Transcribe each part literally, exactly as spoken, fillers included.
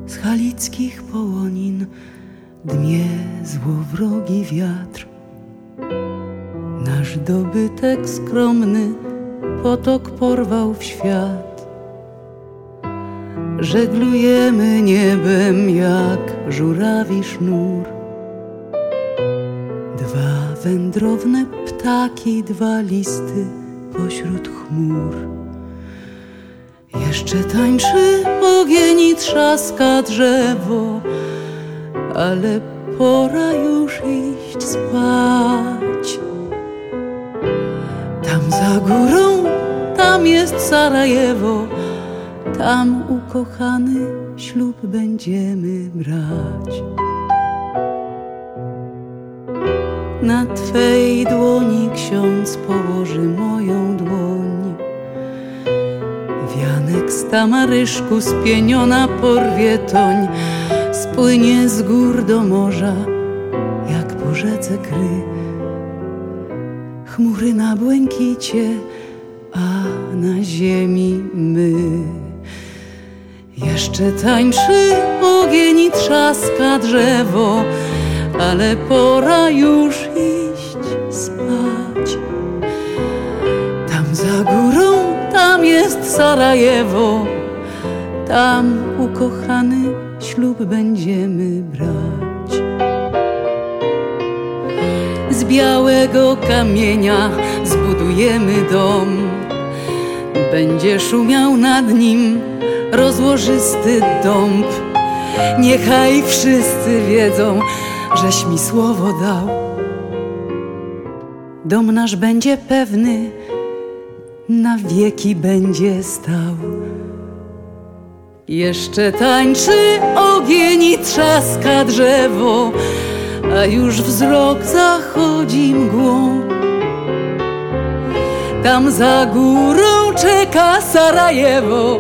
z halickich połonin dmie złowrogi wiatr. Nasz dobytek skromny potok porwał w świat. Żeglujemy niebem jak żurawi sznur. Dwa wędrowne ptaki, dwa listy pośród chmur. Jeszcze tańczy ogień i trzaska drzewo, ale pora już iść spać. Tam za górą, tam jest Sarajewo, tam ukochany ślub będziemy brać. Na Twej dłoni ksiądz położy moją dłoń. Wianek z tamaryszku spieniona porwie toń, spłynie z gór do morza, jak po rzece kry. Chmury na błękicie, a na ziemi my. Jeszcze tańczy ogień i trzaska drzewo, ale pora już iść spać. Tam za górą, tam jest Sarajewo, tam ukochany ślub będziemy brać. Z białego kamienia zbudujemy dom, będzie szumiał nad nim rozłożysty dąb. Niechaj wszyscy wiedzą, żeś mi słowo dał. Dom nasz będzie pewny, na wieki będzie stał. Jeszcze tańczy ogień i trzaska drzewo, a już wzrok zachodzi mgłą. Tam za górą czeka Sarajewo,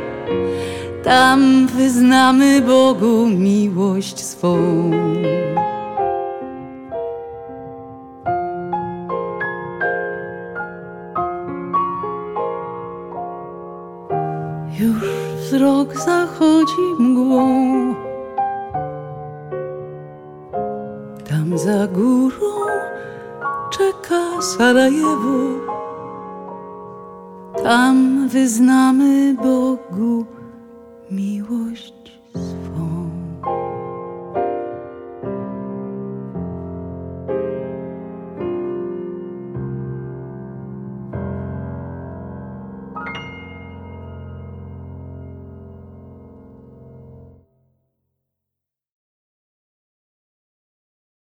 tam wyznamy Bogu miłość swą. Już wzrok zachodzi mgłą. Tam za górą czeka Sarajewo, tam wyznamy Bogu miłość